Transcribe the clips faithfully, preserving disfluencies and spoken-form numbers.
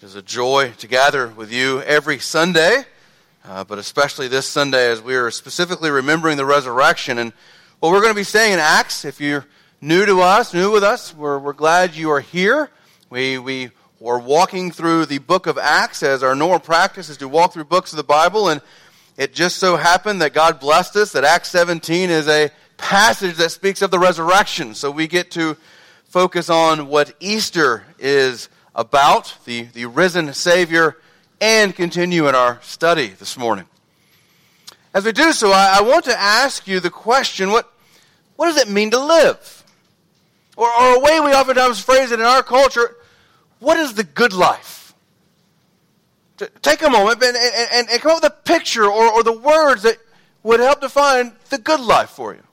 is a joy to gather with you every Sunday, uh, but especially this Sunday as we are specifically remembering the resurrection. And what we're going to be saying in Acts, if you're new to us, new with us, we're, we're glad you are here. We we are walking through the book of Acts as our normal practice is to walk through books of the Bible, and it just so happened that God blessed us that Acts seventeen is a passage that speaks of the resurrection. So we get to focus on what Easter is about, the, the risen Savior, and continue in our study this morning. As we do so, I, I want to ask you the question, what, what does it mean to live? Or, or a way we oftentimes phrase it in our culture, what is the good life? To take a moment and, and, and come up with a picture or, or the words that would help define the good life for you.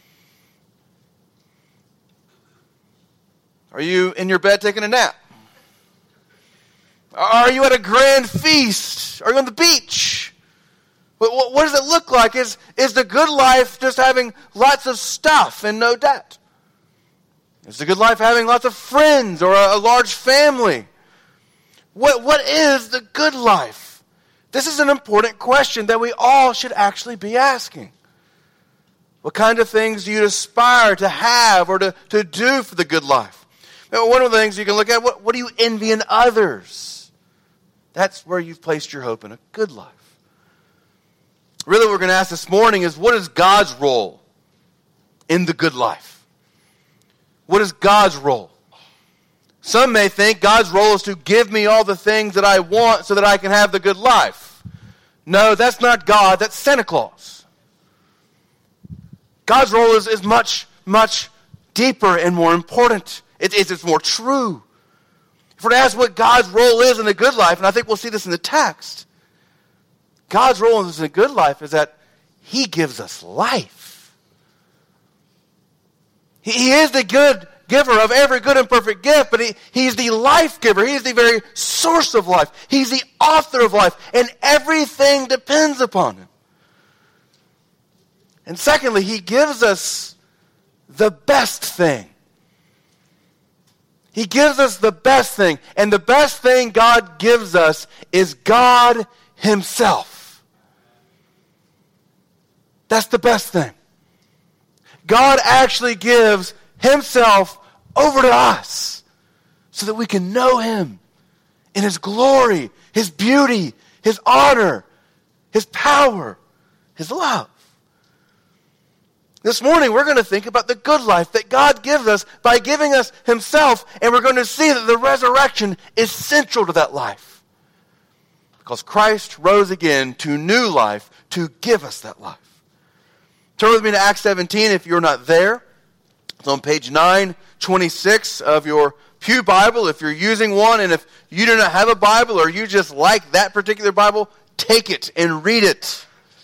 Are you in your bed taking a nap? Are you at a grand feast? Are you on the beach? What, what, what does it look like? Is, is the good life just having lots of stuff and no debt? Is the good life having lots of friends or a, a large family? What, what is the good life? This is an important question that we all should actually be asking. What kind of things do you aspire to have or to, to do for the good life? Now, one of the things you can look at, what, what do you envy in others? That's where you've placed your hope in a good life. Really what we're going to ask this morning is, what is God's role in the good life? What is God's role? Some may think God's role is to give me all the things that I want so that I can have the good life. No, that's not God, that's Santa Claus. God's role is, is much, much deeper and more important. It, it's, it's more true. If we're to ask what God's role is in the good life, and I think we'll see this in the text, God's role in the good life is that He gives us life. He, he is the good giver of every good and perfect gift, but he, He's the life giver. He is the very source of life. He's the author of life, and everything depends upon Him. And secondly, He gives us the best thing. He gives us the best thing. And the best thing God gives us is God Himself. That's the best thing. God actually gives Himself over to us so that we can know Him in His glory, His beauty, His honor, His power, His love. This morning, we're going to think about the good life that God gives us by giving us Himself, and we're going to see that the resurrection is central to that life. Because Christ rose again to new life to give us that life. Turn with me to Acts seventeen if you're not there. It's on page nine twenty-six of your Pew Bible if you're using one, and if you do not have a Bible or you just like that particular Bible, take it and read it.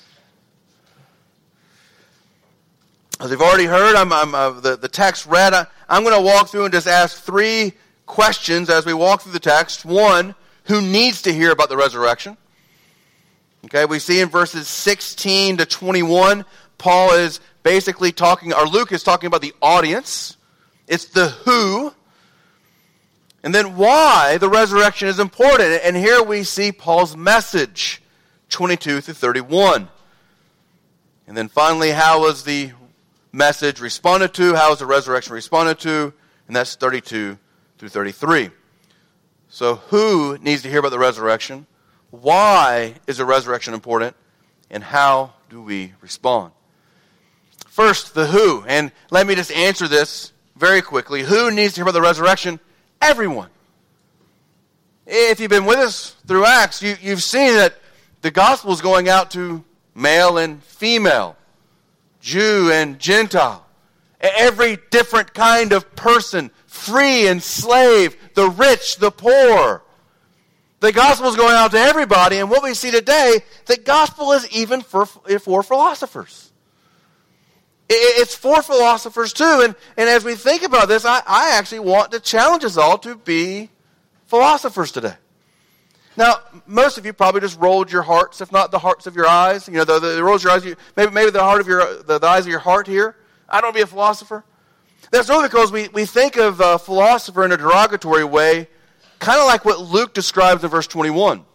As you've already heard, I'm, I'm uh, the, the text read. I, I'm going to walk through and just ask three questions as we walk through the text. One, who needs to hear about the resurrection? Okay, we see in verses sixteen to twenty-one, Paul is basically talking, or Luke is talking about the audience. It's the who. And then why the resurrection is important. And here we see Paul's message, twenty-two through thirty-one. And then finally, how was the message responded to? How is the resurrection responded to? And that's thirty-two through thirty-three. So who needs to hear about the resurrection? Why is the resurrection important? And how do we respond? First, the who. And let me just answer this very quickly. Who needs to hear about the resurrection? Everyone. If you've been with us through Acts, you, you've seen that the gospel is going out to male and female, Jew and Gentile, every different kind of person, free and slave, the rich, the poor. The gospel is going out to everybody, and what we see today, the gospel is even for, for philosophers. It's for philosophers too, and, and as we think about this, I, I actually want to challenge us all to be philosophers today. Now, most of you probably just rolled your hearts, if not the hearts of your eyes. You know, the, the, the rolls your eyes. You, maybe maybe the heart of your the, the eyes of your heart here. I don't want to be a philosopher. That's only because we, we think of a philosopher in a derogatory way, kind of like what Luke describes in verse twenty-one.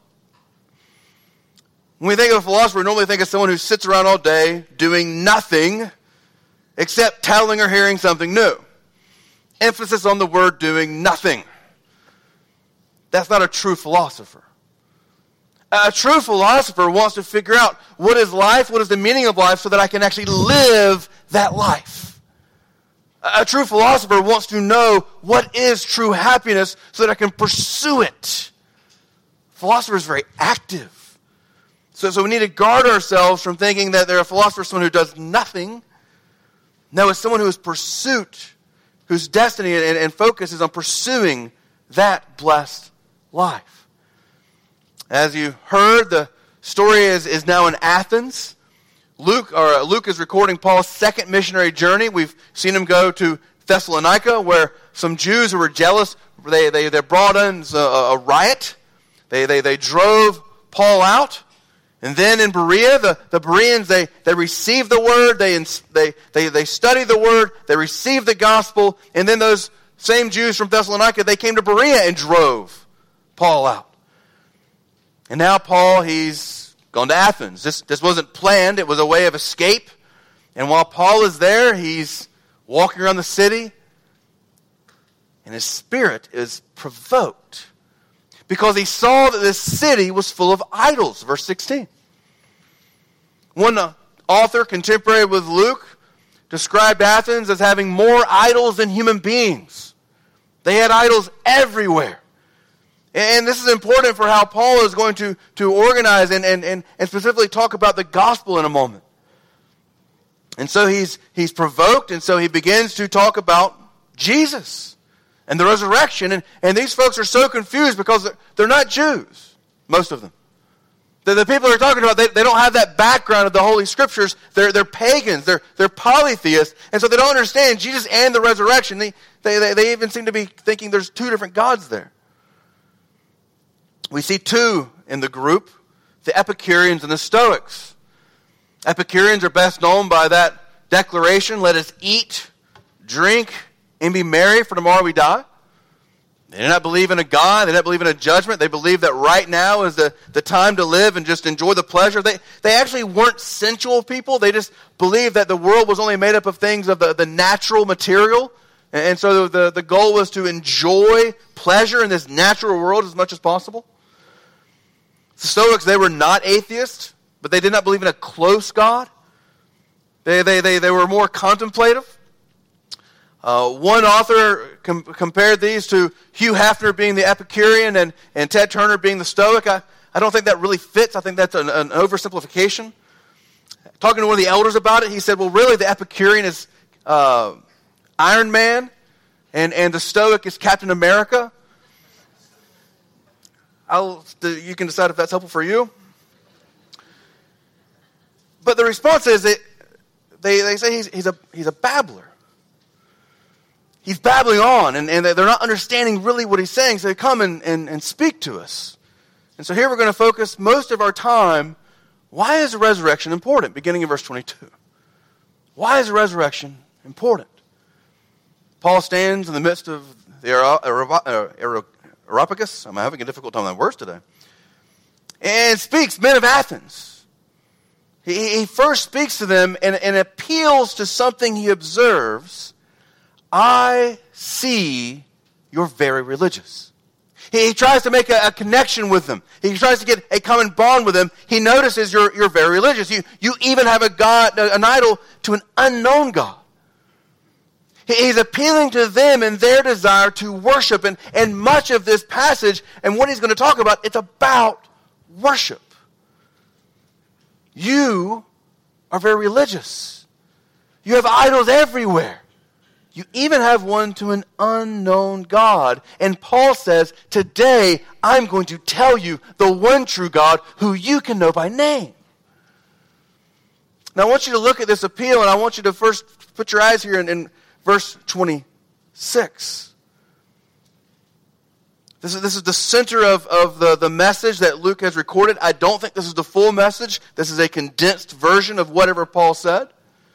When we think of a philosopher, we normally think of someone who sits around all day doing nothing except telling or hearing something new. Emphasis on the word doing nothing. That's not a true philosopher. A true philosopher wants to figure out what is life, what is the meaning of life, so that I can actually live that life. A true philosopher wants to know what is true happiness so that I can pursue it. A philosopher is very active. So, so we need to guard ourselves from thinking that they're a philosopher, someone who does nothing. No, it's someone who is pursuit, whose destiny and, and focus is on pursuing that blessed life. As you heard, the story is, is now in Athens. Luke, or Luke is recording Paul's second missionary journey. We've seen him go to Thessalonica, where some Jews who were jealous, they, they, they brought in a, a riot. They, they, they drove Paul out. And then in Berea, the, the Bereans, they, they received the word, they, they, they, they studied the word, they received the gospel, and then those same Jews from Thessalonica, they came to Berea and drove Paul out. And now Paul, he's gone to Athens. This, this wasn't planned, it was a way of escape. And while Paul is there, he's walking around the city, and his spirit is provoked. Because he saw that this city was full of idols. Verse sixteen. One uh, author, contemporary with Luke, described Athens as having more idols than human beings. They had idols everywhere. And this is important for how Paul is going to, to organize and, and, and, and specifically talk about the gospel in a moment. And so he's, he's provoked, and so he begins to talk about Jesus and the resurrection. And, and these folks are so confused because they're, they're not Jews, most of them. The, the people they're talking about, they, they don't have that background of the Holy Scriptures. They're, they're pagans. They're, they're polytheists. And so they don't understand Jesus and the resurrection. They, they, they, they even seem to be thinking there's two different gods there. We see two in the group, the Epicureans and the Stoics. Epicureans are best known by that declaration, let us eat, drink, and be merry, for tomorrow we die. They did not believe in a God. They did not believe in a judgment. They believed that right now is the, the time to live and just enjoy the pleasure. They, they actually weren't sensual people. They just believed that the world was only made up of things of the, the natural material. And, and so the, the goal was to enjoy pleasure in this natural world as much as possible. The Stoics, they were not atheists, but they did not believe in a close God. They, they, they, they were more contemplative. Uh, one author com- compared these to Hugh Hefner being the Epicurean and, and Ted Turner being the Stoic. I, I don't think that really fits. I think that's an, an oversimplification. Talking to one of the elders about it, he said, well, really the Epicurean is uh, Iron Man, and, and the Stoic is Captain America. I'll, you can decide if that's helpful for you. But the response is that they, they say he's, he's, a, he's a babbler. He's babbling on, and, and they're not understanding really what he's saying, so they come and, and, and speak to us. And so here we're going to focus most of our time, why is the resurrection important? Beginning in verse twenty-two. Why is the resurrection important? Paul stands in the midst of the Areopagus. I'm having a difficult time with my words today. And speaks, men of Athens. He, he first speaks to them and, and appeals to something he observes. I see you're very religious. He, he tries to make a, a connection with them. He tries to get a common bond with them. He notices you're, you're very religious. You, you even have a God, an idol to an unknown God. He, he's appealing to them and their desire to worship. And, and much of this passage and what he's going to talk about, it's about worship. You are very religious. You have idols everywhere. You even have one to an unknown God. And Paul says, today I'm going to tell you the one true God who you can know by name. Now I want you to look at this appeal, and I want you to first put your eyes here in, in verse twenty-six. This is, this is the center of, of the, the message that Luke has recorded. I don't think this is the full message. This is a condensed version of whatever Paul said.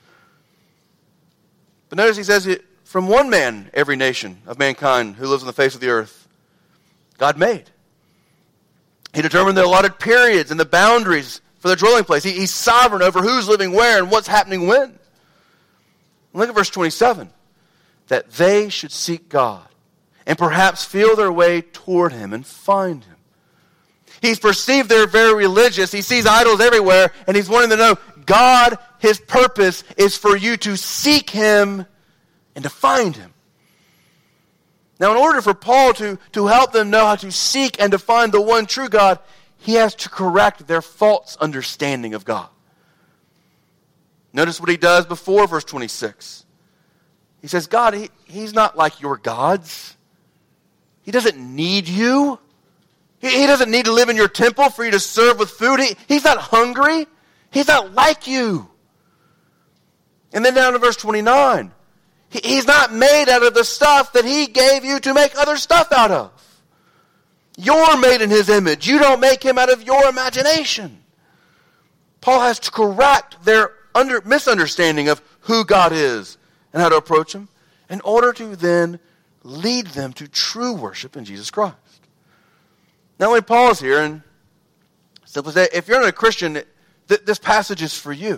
But notice he says, from one man, every nation of mankind who lives on the face of the earth, God made. He determined the allotted periods and the boundaries for their dwelling place. He, he's sovereign over who's living where and what's happening when. Look at verse twenty-seven. That they should seek God and perhaps feel their way toward him and find him. He's perceived they're very religious. He sees idols everywhere, and he's wanting to know, God, his purpose is for you to seek him and to find him. Now, in order for Paul to, to help them know how to seek and to find the one true God, he has to correct their false understanding of God. Notice what he does before verse twenty-six. He says, God, he, he's not like your gods. He doesn't need you. He, he doesn't need to live in your temple for you to serve with food. He, he's not hungry. He's not like you. And then down to verse twenty-nine. He, he's not made out of the stuff that he gave you to make other stuff out of. You're made in his image. You don't make him out of your imagination. Paul has to correct their under, misunderstanding of who God is and how to approach him in order to then lead them to true worship in Jesus Christ. Now let me pause here and simply say, if you're not a Christian, th- this passage is for you.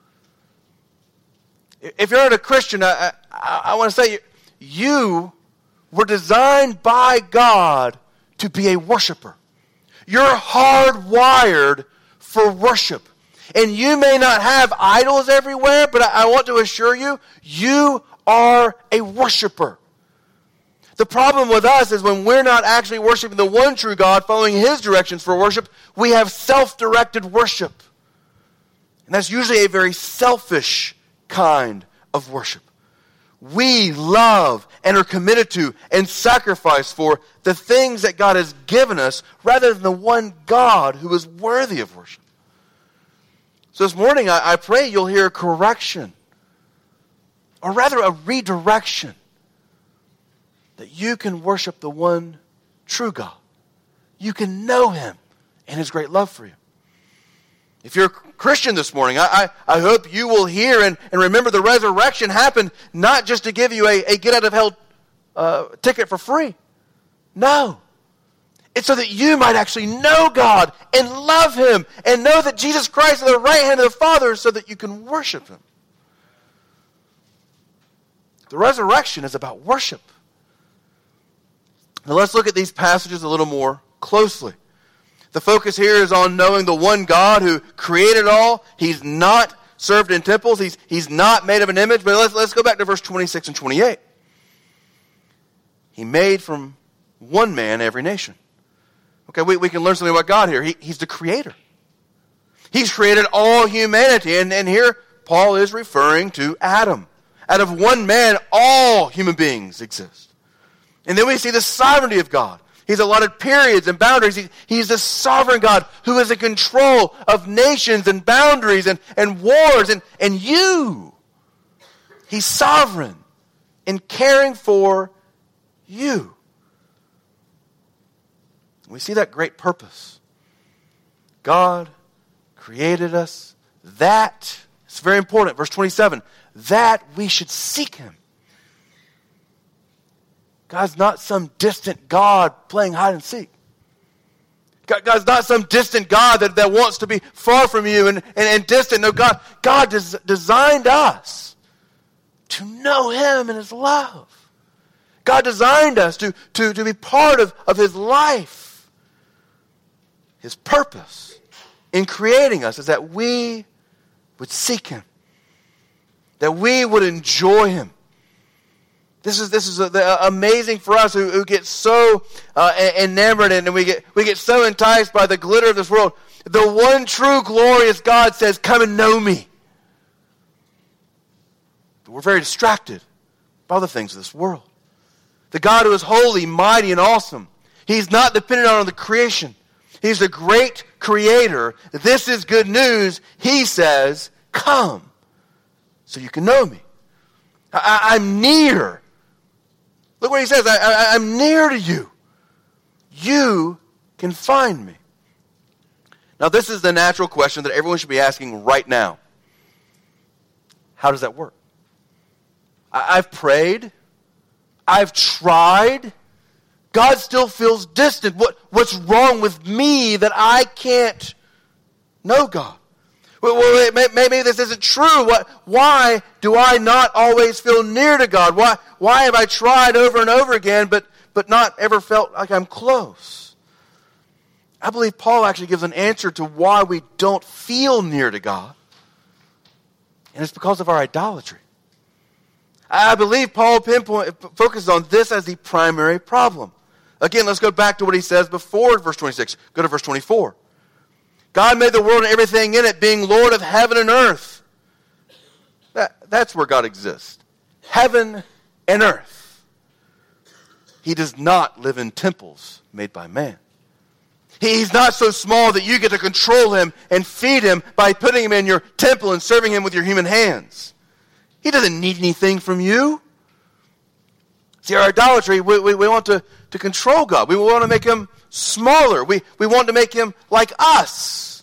If you're not a Christian, I, I, I want to say you were designed by God to be a worshiper. You're hardwired for worship. And you may not have idols everywhere, but I, I want to assure you, you are a worshiper. The problem with us is when we're not actually worshiping the one true God, following his directions for worship, we have self-directed worship. And that's usually a very selfish kind of worship. We love and are committed to and sacrifice for the things that God has given us rather than the one God who is worthy of worship. So this morning, I, I pray you'll hear a correction, or rather a redirection, that you can worship the one true God. You can know him and his great love for you. If you're a Christian this morning, I, I, I hope you will hear and, and remember the resurrection happened not just to give you a, a get-out-of-hell uh, ticket for free. No. It's so that you might actually know God and love him and know that Jesus Christ is at the right hand of the Father so that you can worship him. The resurrection is about worship. Now let's look at these passages a little more closely. The focus here is on knowing the one God who created all. He's not served in temples. He's, he's not made of an image. But let's, let's go back to verse twenty-six and twenty-eight. He made from one man every nation. Okay, we, we can learn something about God here. He, he's the creator. He's created all humanity. And, and here Paul is referring to Adam. Out of one man, all human beings exist. And then we see the sovereignty of God. He's allotted periods and boundaries. He, he's the sovereign God who is in control of nations and boundaries and, and wars and, and you. He's sovereign in caring for you. We see that great purpose. God created us that, it's very important, verse twenty-seven, that we should seek him. God's not some distant God playing hide and seek. God, God's not some distant God that, that wants to be far from you and, and, and distant. No, God, God des- designed us to know him and his love. God designed us to, to, to be part of, of his life. His purpose in creating us is that we would seek him. That we would enjoy him. This is this is a, the, amazing for us who, who get so uh, enamored and we get we get so enticed by the glitter of this world. The one true glorious God says, "Come and know me." But we're very distracted by the things of this world. The God who is holy, mighty, and awesome. He's not dependent on the creation. He's the great creator. This is good news. He says, "Come, so you can know me. I, I'm near." Look what he says. I, I, I'm near to you. You can find me. Now, this is the natural question that everyone should be asking right now. How does that work? I, I've prayed. I've tried. God still feels distant. What, what's wrong with me that I can't know God? Well, well, maybe this isn't true. What, why do I not always feel near to God? Why, why have I tried over and over again but, but not ever felt like I'm close? I believe Paul actually gives an answer to why we don't feel near to God. And it's because of our idolatry. I believe Paul pinpoint, focuses on this as the primary problem. Again, let's go back to what he says before verse twenty-six. Go to verse twenty-four. God made the world and everything in it, being Lord of heaven and earth. That, that's where God exists. Heaven and earth. He does not live in temples made by man. He's not so small that you get to control him and feed him by putting him in your temple and serving him with your human hands. He doesn't need anything from you. See, our idolatry, we, we, we want to, to control God. We want to make him smaller. We, we want to make him like us.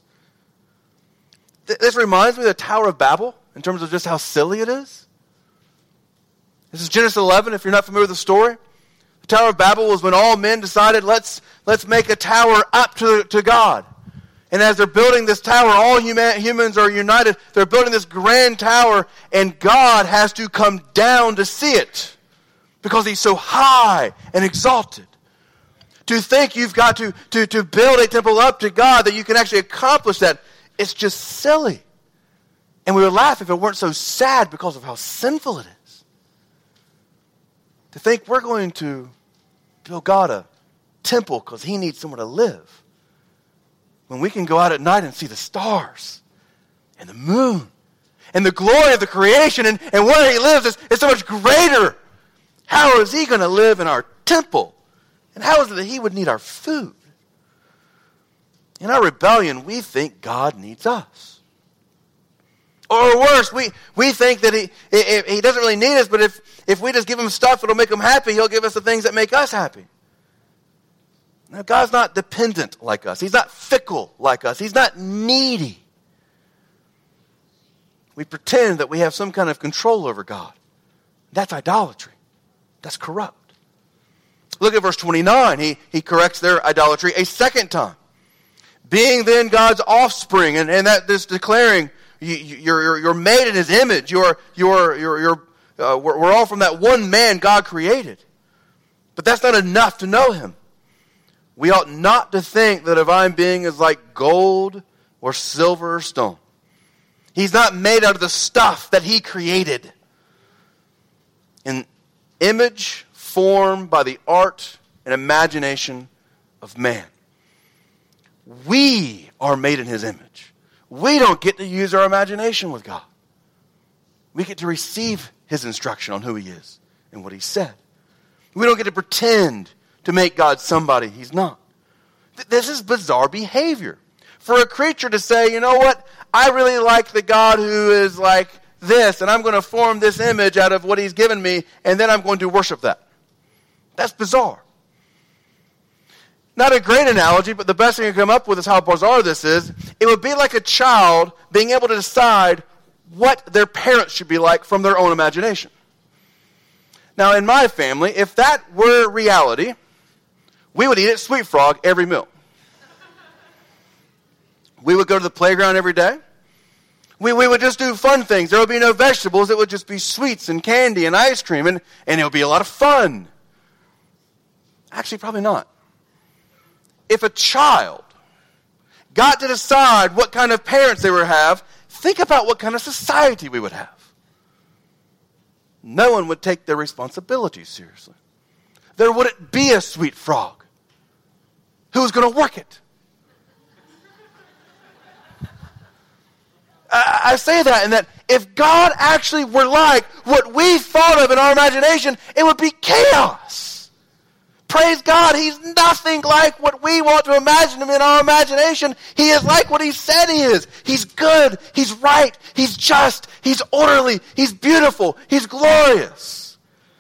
Th- this reminds me of the Tower of Babel in terms of just how silly it is. This is Genesis eleven, if you're not familiar with the story. The Tower of Babel was when all men decided, let's, let's make a tower up to, to God. And as they're building this tower, all human, humans are united. They're building this grand tower, and God has to come down to see it because he's so high and exalted. To think you've got to, to, to build a temple up to God, that you can actually accomplish that, it's just silly. And we would laugh if it weren't so sad because of how sinful it is. To think we're going to build God a temple because he needs somewhere to live, when we can go out at night and see the stars and the moon and the glory of the creation, and, and where he lives is, is so much greater. How is he going to live in our temple? And how is it that he would need our food? In our rebellion, we think God needs us. Or worse, we, we think that he, he, he doesn't really need us, but if, if we just give him stuff that'll make him happy, he'll give us the things that make us happy. Now, God's not dependent like us. He's not fickle like us. He's not needy. We pretend that we have some kind of control over God. That's idolatry. That's corrupt. Look at verse twenty-nine. He, he corrects their idolatry a second time. Being then God's offspring, and, and that is declaring you, you're, you're, you're made in his image. You're, you're, you're, you're, uh, we're, we're all from that one man God created. But that's not enough to know him. We ought not to think that a divine being is like gold or silver or stone. He's not made out of the stuff that he created. An image formed by the art and imagination of man. We are made in his image. We don't get to use our imagination with God. We get to receive his instruction on who he is and what he said. We don't get to pretend to make God somebody he's not. This is bizarre behavior. For a creature to say, you know what, I really like the God who is like this, and I'm going to form this image out of what he's given me, and then I'm going to worship that. That's bizarre. Not a great analogy, but the best thing I can come up with is how bizarre this is. It would be like a child being able to decide what their parents should be like from their own imagination. Now, in my family, if that were reality, we would eat at Sweet Frog every meal. We would go to the playground every day. We, we would just do fun things. There would be no vegetables. It would just be sweets and candy and ice cream, and, and it would be a lot of fun. Actually, probably not. If a child got to decide what kind of parents they would have, think about what kind of society we would have. No one would take their responsibilities seriously. There wouldn't be a Sweet Frog. Who's going to work it? I, I say that in that if God actually were like what we thought of in our imagination, it would be chaos. Praise God, he's nothing like what we want to imagine him in our imagination. He is like what he said he is. He's good, he's right, he's just, he's orderly, he's beautiful, he's glorious.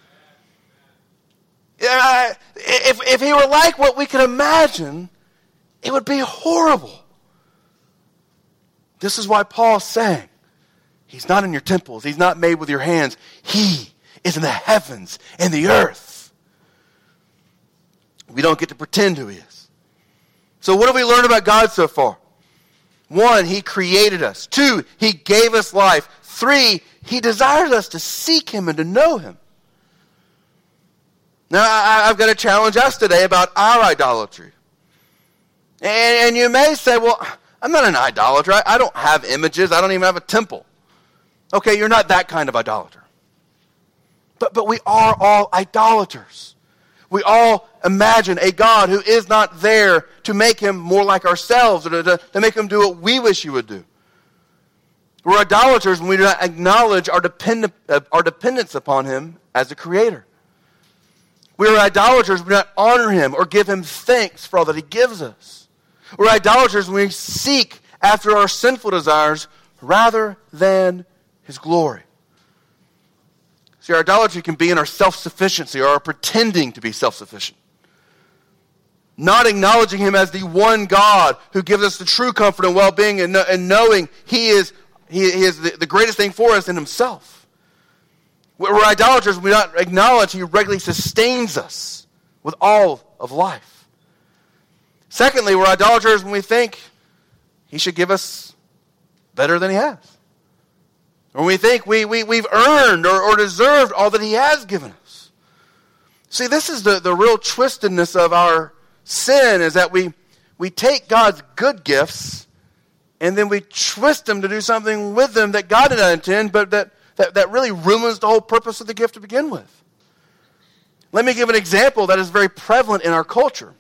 Uh, if, if he were like what we could imagine, it would be horrible. This is why Paul's saying, he's not in your temples, he's not made with your hands. He is in the heavens and the earth. We don't get to pretend who he is. So what have we learned about God so far? One, he created us. Two, he gave us life. Three, he desires us to seek him and to know him. Now, I, I've got to challenge us today about our idolatry. And, and you may say, well, I'm not an idolater. I, I don't have images. I don't even have a temple. Okay, you're not that kind of idolater. But, but we are all idolaters. We all imagine a God who is not there to make him more like ourselves, or to, to, to make him do what we wish he would do. We're idolaters when we do not acknowledge our, depend, uh, our dependence upon him as a creator. We're idolaters when we do not honor him or give him thanks for all that he gives us. We're idolaters when we seek after our sinful desires rather than his glory. See, our idolatry can be in our self-sufficiency or our pretending to be self-sufficient. Not acknowledging him as the one God who gives us the true comfort and well-being, and, and knowing he is, he, he is the, the greatest thing for us in himself. We're idolaters when we don't acknowledge he regularly sustains us with all of life. Secondly, we're idolaters when we think he should give us better than he has. Or we think we, we, we've earned or, or deserved all that he has given us. See, this is the, the real twistedness of our sin, is that we, we take God's good gifts and then we twist them to do something with them that God did not intend, but that, that, that really ruins the whole purpose of the gift to begin with. Let me give an example that is very prevalent in our culture.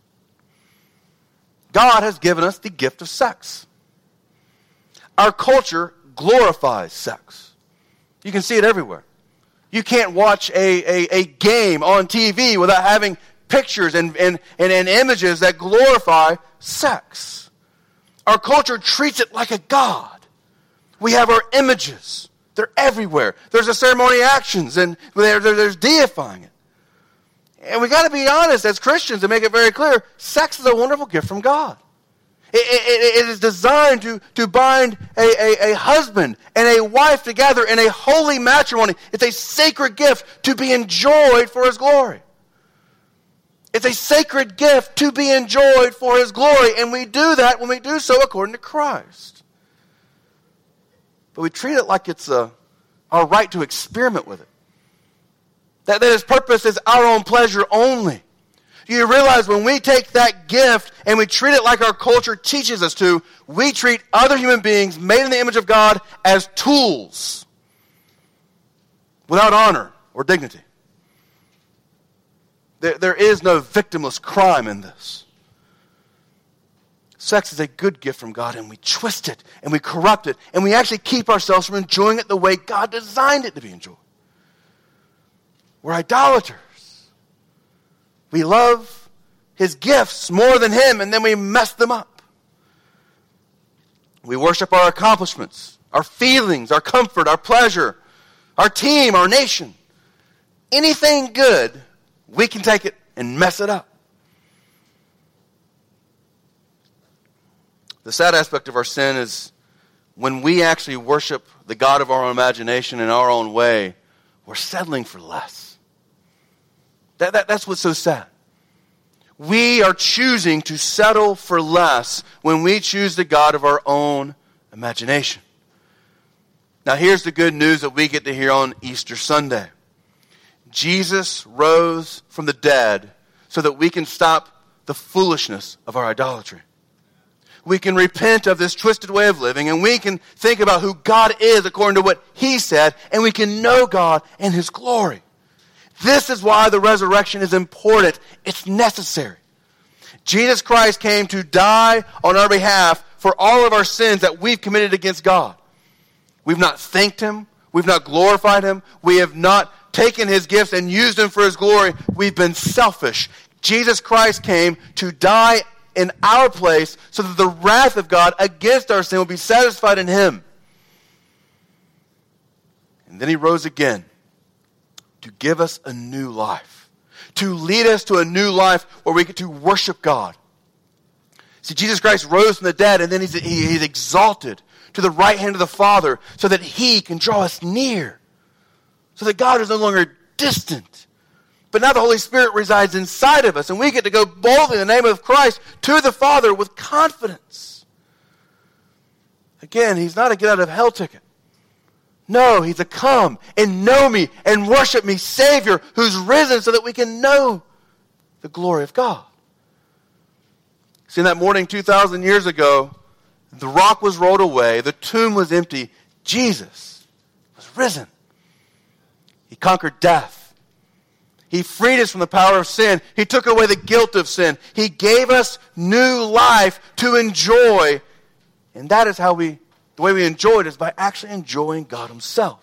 God has given us the gift of sex. Our culture glorifies sex. You can see it everywhere. You can't watch a, a, a game on T V without having pictures and, and, and, and images that glorify sex. Our culture treats it like a god. We have our images. They're everywhere. There's a ceremony actions, and there, there, there's deifying it. And we got to be honest as Christians and make it very clear, sex is a wonderful gift from God. It, it, it is designed to, to bind a, a, a husband and a wife together in a holy matrimony. It's a sacred gift to be enjoyed for his glory. It's a sacred gift to be enjoyed for his glory, and we do that when we do so according to Christ. But we treat it like it's a, our right to experiment with it. That, that his purpose is our own pleasure only. You realize when we take that gift and we treat it like our culture teaches us to, we treat other human beings made in the image of God as tools without honor or dignity. There, there is no victimless crime in this. Sex is a good gift from God, and we twist it and we corrupt it, and we actually keep ourselves from enjoying it the way God designed it to be enjoyed. We're idolaters. We love his gifts more than him, and then we mess them up. We worship our accomplishments, our feelings, our comfort, our pleasure, our team, our nation. Anything good, we can take it and mess it up. The sad aspect of our sin is when we actually worship the God of our own imagination in our own way, we're settling for less. That, that, that's what's so sad. We are choosing to settle for less when we choose the God of our own imagination. Now here's the good news that we get to hear on Easter Sunday. Jesus rose from the dead so that we can stop the foolishness of our idolatry. We can repent of this twisted way of living, and we can think about who God is according to what he said, and we can know God and his glory. This is why the resurrection is important. It's necessary. Jesus Christ came to die on our behalf for all of our sins that we've committed against God. We've not thanked him. We've not glorified him. We have not taken his gifts and used them for his glory. We've been selfish. Jesus Christ came to die in our place so that the wrath of God against our sin will be satisfied in him. And then he rose again to give us a new life, to lead us to a new life where we get to worship God. See, Jesus Christ rose from the dead, and then he's, he, he's exalted to the right hand of the Father so that he can draw us near, so that God is no longer distant, But now the Holy Spirit resides inside of us, and we get to go boldly in the name of Christ to the Father with confidence. Again, he's not a get-out-of-hell ticket. No, he's a come and know me and worship me Savior who's risen so that we can know the glory of God. See, in that morning two thousand years ago, the rock was rolled away, the tomb was empty, Jesus was risen. He conquered death. He freed us from the power of sin. He took away the guilt of sin. He gave us new life to enjoy. And that is how we, the way we enjoy it is by actually enjoying God himself.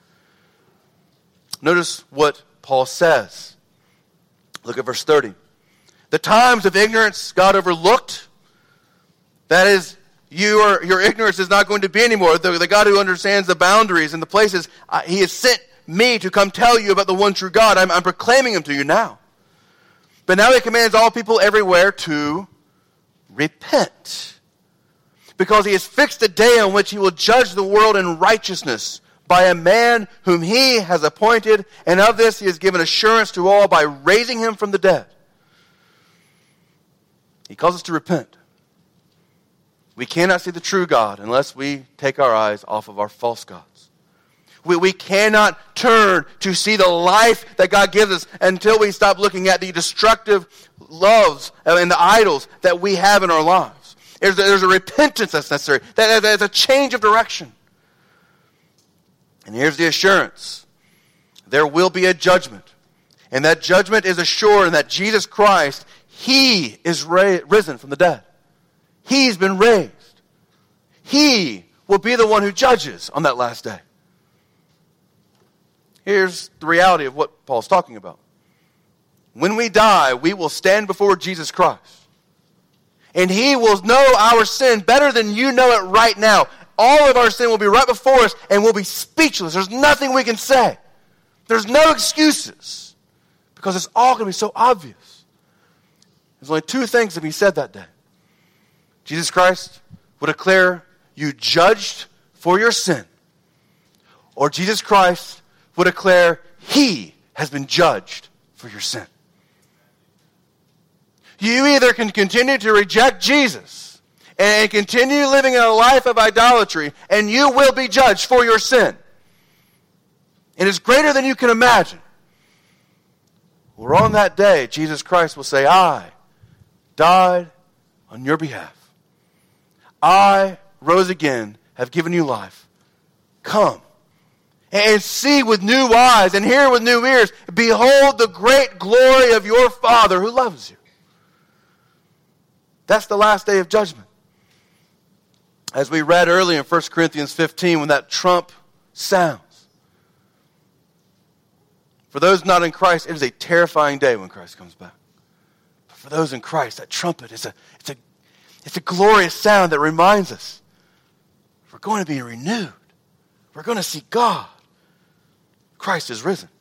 Notice what Paul says. Look at verse thirty. The times of ignorance God overlooked. That is, you are, your ignorance is not going to be anymore. The, the God who understands the boundaries and the places, uh, he has sent me to come tell you about the one true God. I'm, I'm proclaiming him to you now. But now he commands all people everywhere to repent. Because he has fixed a day on which he will judge the world in righteousness by a man whom he has appointed. And of this he has given assurance to all by raising him from the dead. He calls us to repent. We cannot see the true God unless we take our eyes off of our false gods. We, we cannot turn to see the life that God gives us until we stop looking at the destructive loves and the idols that we have in our lives. There's a, there's a repentance that's necessary. There's a change of direction. And here's the assurance. There will be a judgment. And that judgment is assured in that Jesus Christ, he is ra- risen from the dead. He's been raised. He will be the one who judges on that last day. Here's the reality of what Paul's talking about. When we die, we will stand before Jesus Christ. And he will know our sin better than you know it right now. All of our sin will be right before us and we'll be speechless. There's nothing we can say. There's no excuses. Because it's all going to be so obvious. There's only two things to be said that day. Jesus Christ will declare you judged for your sin. Or Jesus Christ will declare he has been judged for your sin. You either can continue to reject Jesus and continue living in a life of idolatry, and you will be judged for your sin. It is greater than you can imagine. Or on that day, Jesus Christ will say, I died on your behalf. I rose again, have given you life. Come and see with new eyes and hear with new ears. Behold the great glory of your Father who loves you. That's the last day of judgment. As we read earlier in First Corinthians fifteen, when that trump sounds. For those not in Christ, it is a terrifying day when Christ comes back. But for those in Christ, that trumpet is a, it's a, it's a glorious sound that reminds us we're going to be renewed. We're going to see God. Christ is risen.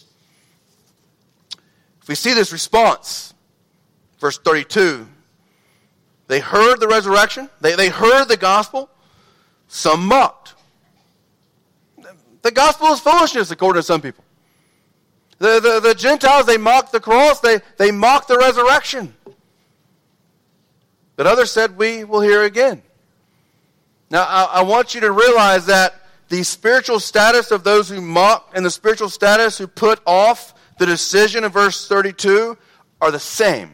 If we see this response, verse thirty-two, they heard the resurrection. They, they heard the gospel. Some mocked. The gospel is foolishness, according to some people. The, the, the Gentiles, they mocked the cross. They, they mocked the resurrection. But others said, we will hear again. Now, I, I want you to realize that the spiritual status of those who mock and the spiritual status who put off the decision of verse thirty-two are the same.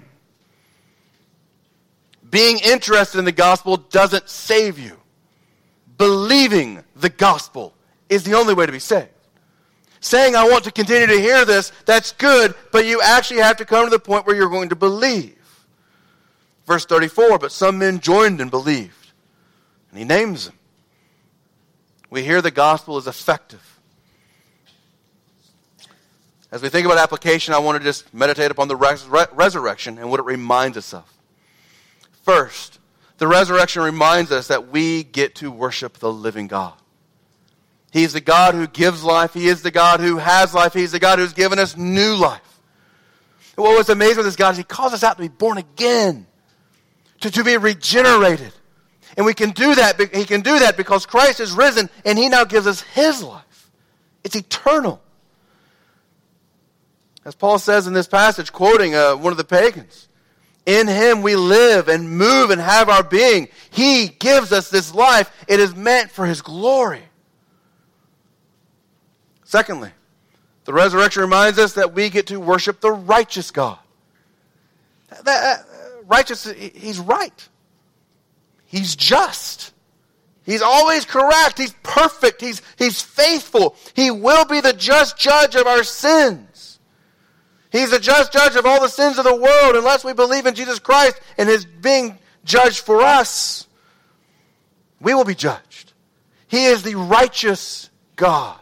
Being interested in the gospel doesn't save you. Believing the gospel is the only way to be saved. Saying, I want to continue to hear this, that's good, but you actually have to come to the point where you're going to believe. Verse thirty-four, but some men joined and believed. And he names them. We hear the gospel is effective. As we think about application, I want to just meditate upon the res- resurrection and what it reminds us of. First, the resurrection reminds us that we get to worship the living God. He's the God who gives life. He is the God who has life. He's the God who's given us new life. And what was amazing with this God is he calls us out to be born again, to, to be regenerated. And we can do that. He can do that because Christ is risen and he now gives us his life. It's eternal. As Paul says in this passage, quoting uh, one of the pagans, in him we live and move and have our being. He gives us this life. It is meant for his glory. Secondly, the resurrection reminds us that we get to worship the righteous God. That, that, uh, righteous, he's right. He's just. He's always correct. He's perfect. He's, he's faithful. He will be the just judge of our sins. He's the just judge of all the sins of the world. Unless we believe in Jesus Christ and his being judged for us, we will be judged. He is the righteous God.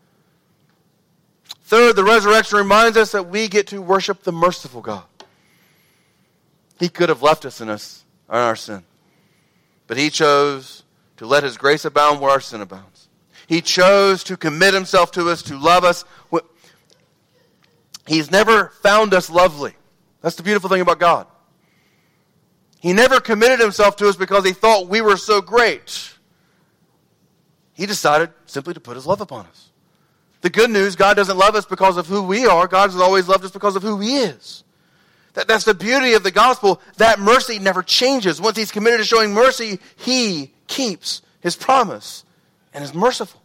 Third, the resurrection reminds us that we get to worship the merciful God. He could have left us in us in our sin, but he chose to let his grace abound where our sin abounds. He chose to commit himself to us, to love us. He's never found us lovely. That's the beautiful thing about God. He never committed himself to us because he thought we were so great. He decided simply to put his love upon us. The good news, God doesn't love us because of who we are. God has always loved us because of who he is. That, that's the beauty of the gospel. That mercy never changes. Once he's committed to showing mercy, he keeps his promise and is merciful.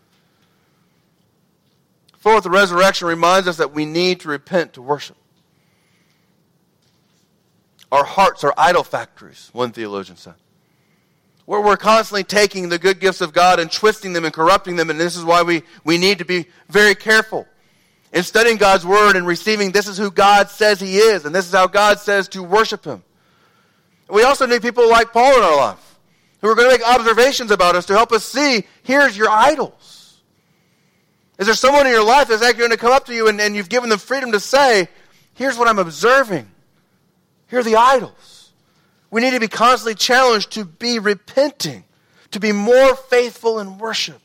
Fourth, the resurrection reminds us that we need to repent to worship. Our hearts are idol factories, one theologian said. Where we're constantly taking the good gifts of God and twisting them and corrupting them, and this is why we, we need to be very careful in studying God's word and receiving this is who God says he is, and this is how God says to worship him. We also need people like Paul in our life who are going to make observations about us to help us see, here's your idols. Is there someone in your life that's actually going to come up to you and, and you've given them freedom to say, here's what I'm observing. Here are the idols. We need to be constantly challenged to be repenting, to be more faithful in worship.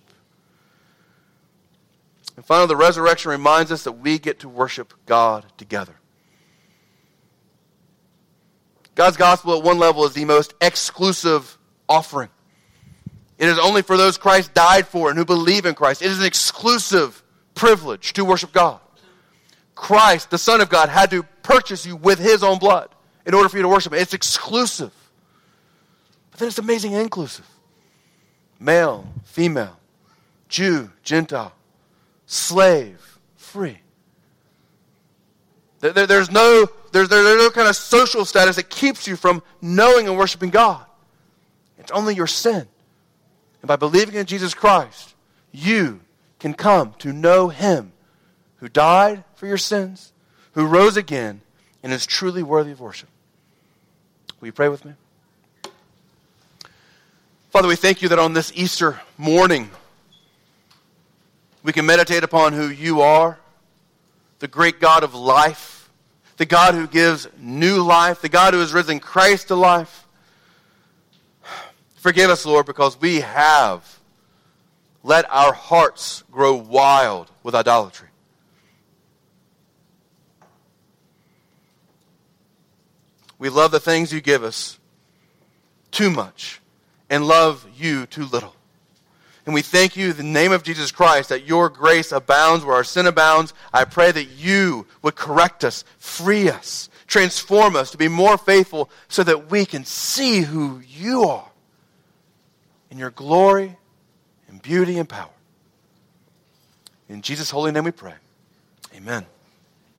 And finally, the resurrection reminds us that we get to worship God together. God's gospel at one level is the most exclusive offering. It is only for those Christ died for and who believe in Christ. It is an exclusive privilege to worship God. Christ, the Son of God, had to purchase you with his own blood in order for you to worship him. It's exclusive. But then it's amazing and inclusive. Male, female, Jew, Gentile, slave, free. There, there, there's, no, there's, there, there's no kind of social status that keeps you from knowing and worshiping God. It's only your sin. And by believing in Jesus Christ, you can come to know him who died for your sins, who rose again, and is truly worthy of worship. Will you pray with me? Father, we thank you that on this Easter morning, we can meditate upon who you are, the great God of life, the God who gives new life, the God who has risen Christ to life. Forgive us, Lord, because we have let our hearts grow wild with idolatry. We love the things you give us too much and love you too little. And we thank you in the name of Jesus Christ that your grace abounds where our sin abounds. I pray that you would correct us, free us, transform us to be more faithful so that we can see who you are in your glory and beauty and power. In Jesus' holy name we pray. Amen.